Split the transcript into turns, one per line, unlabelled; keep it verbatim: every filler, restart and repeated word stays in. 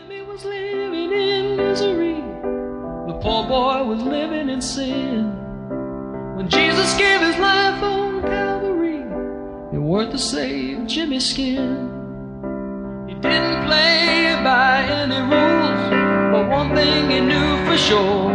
Jimmy was living in misery. The poor boy was living in sin. When Jesus gave his life on Calvary, it worth to save Jimmy's skin. He didn't play by any rules, but one thing he knew for sure: